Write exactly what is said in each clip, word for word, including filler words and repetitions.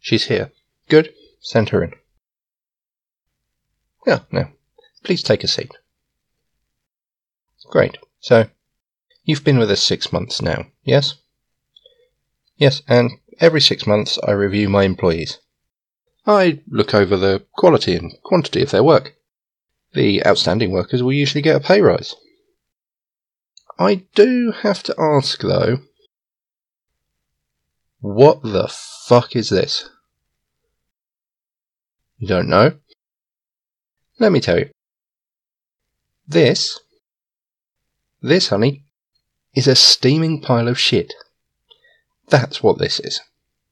She's here. Good. Send her in. Yeah, now, please take a seat. Great. So, you've been with us six months now, yes? Yes, and every six months I review my employees. I look over the quality and quantity of their work. The outstanding workers will usually get a pay rise. I do have to ask, though, what the fuck is this? You don't know? Let me tell you. This, this, honey, is a steaming pile of shit. That's what this is.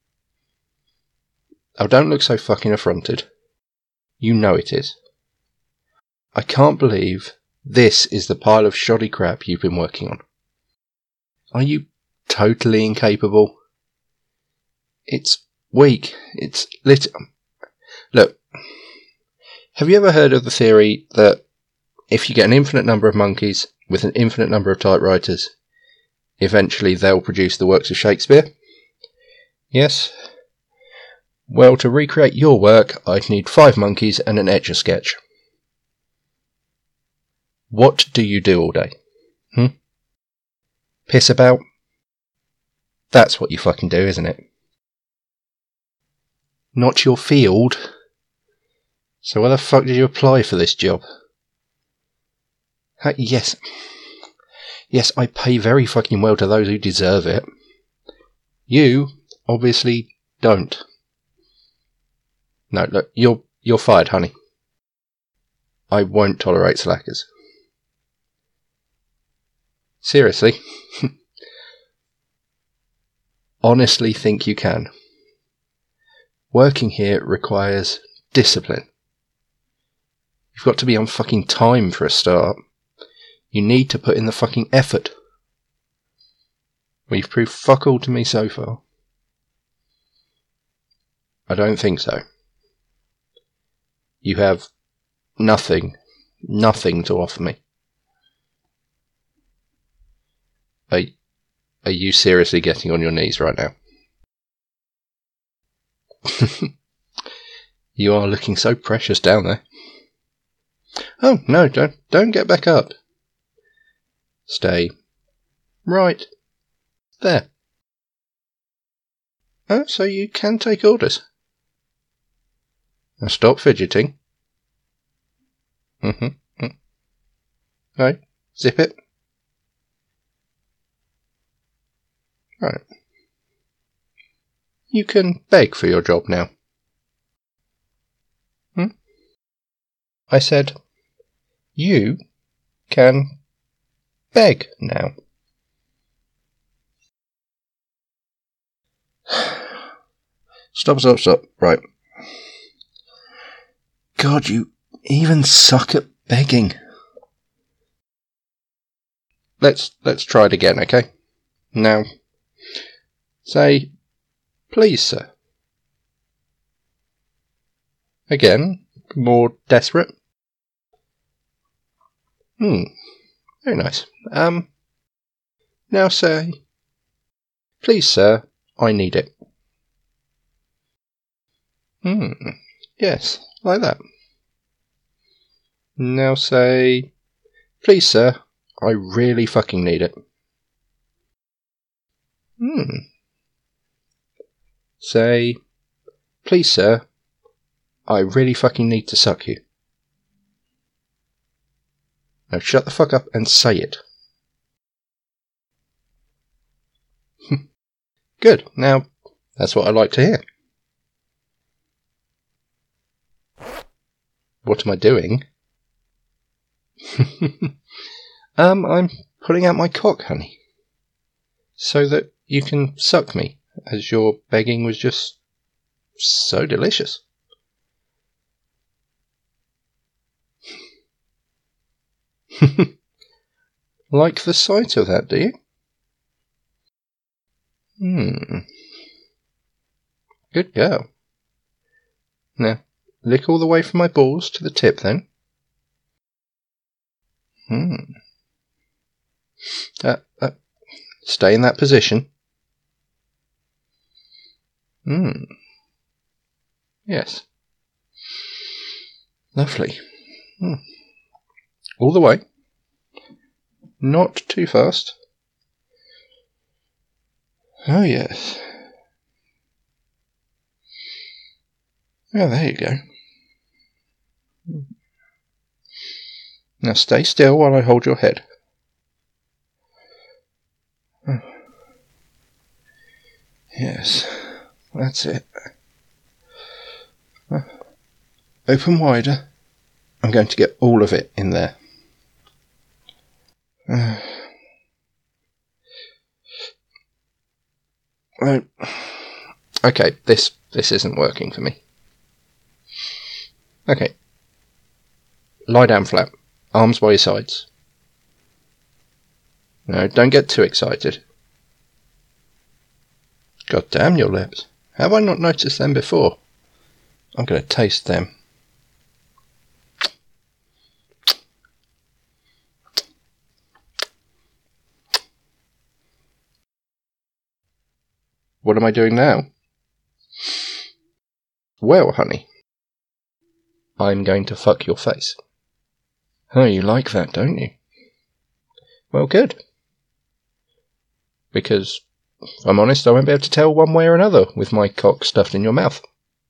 Oh, don't look so fucking affronted. You know it is. I can't believe this is the pile of shoddy crap you've been working on. Are you totally incapable? It's weak. It's lit. Look, have you ever heard of the theory that if you get an infinite number of monkeys with an infinite number of typewriters, eventually they'll produce the works of Shakespeare? Yes? Well, to recreate your work, I'd need five monkeys and an Etch-a-Sketch. What do you do all day? Hmm? Piss about? That's what you fucking do, isn't it? Not your field. So why the fuck did you apply for this job? Uh, yes. Yes, I pay very fucking well to those who deserve it. You, obviously, don't. No, look, you're, you're fired, honey. I won't tolerate slackers. Seriously? Honestly think you can. Working here requires discipline. You've got to be on fucking time for a start. You need to put in the fucking effort. Well, you've proved fuck all to me so far. I don't think so. You have nothing, nothing to offer me. Are, are you seriously getting on your knees right now? You are looking so precious down there. Oh, no, don't, don't get back up. Stay right there. Oh, so you can take orders. Now stop fidgeting. Mm-hmm. Mm. Right, zip it. Right. You can beg for your job now. Hmm? I said, you can beg now. Stop, stop, stop. Right. God, you even suck at begging. Let's, let's try it again, okay? Now, say, please, sir. Again, more desperate. Hmm, very nice. Um, now say, please, sir, I need it. Hmm, yes, like that. Now say, please, sir, I really fucking need it. Hmm. Say, please, sir, I really fucking need to suck you. Now shut the fuck up and say it. Good, now, that's what I like to hear. What am I doing? um, I'm pulling out my cock, honey. So that you can suck me, as your begging was just so delicious. Like the sight of that, do you? Hmm. Good girl. Now, lick all the way from my balls to the tip, then. Hmm. Uh, uh, stay in that position. Hmm. Yes. Lovely. Hmm. All the way. Not too fast. Oh, yes. Oh, there you go. Now stay still while I hold your head. Yes, that's it. Open wider. I'm going to get all of it in there. Right. Okay, this this isn't working for me. Okay. Lie down flat. Arms by your sides. No, don't get too excited. God damn your lips. How have I not noticed them before? I'm going to taste them. What am I doing now? Well, honey, I'm going to fuck your face. Oh, you like that, don't you? Well, good. Because, if I'm honest, I won't be able to tell one way or another with my cock stuffed in your mouth.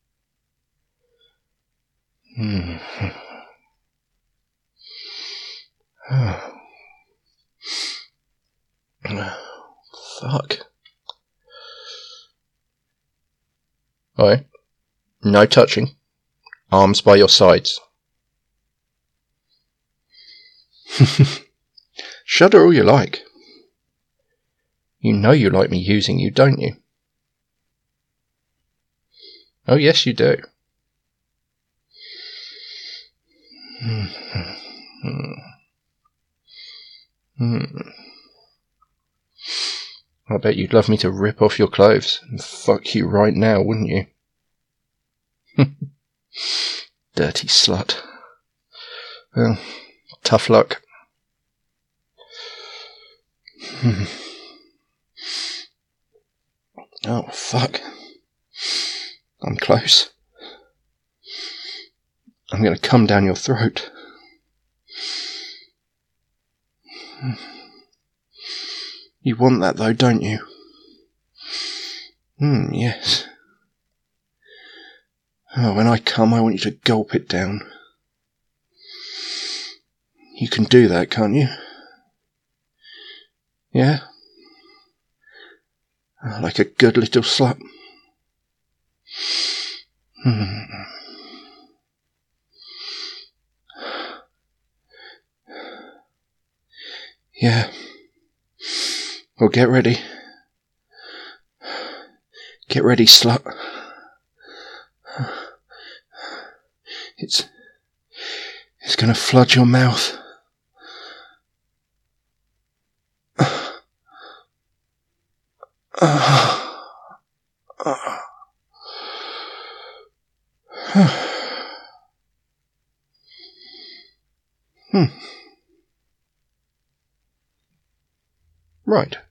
Hmm. Fuck. Alright. No touching. Arms by your sides. Shudder all you like. You know you like me using you, don't you? Oh, yes, you do. I bet you'd love me to rip off your clothes and fuck you right now, wouldn't you? Dirty slut. Well, tough luck. Oh, fuck. I'm close. I'm going to come down your throat. You want that though, don't you? Hmm, yes. Oh, when I come, I want you to gulp it down. You can do that, can't you? Yeah? Oh, like a good little slut. Hmm. Yeah. Well, get ready. Get ready, slut. It's... It's gonna flood your mouth. Hmm. Right.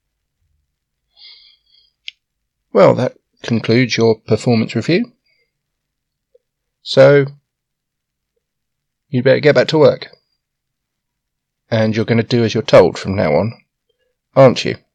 Well, that concludes your performance review. So, you'd better get back to work. And you're going to do as you're told from now on, aren't you?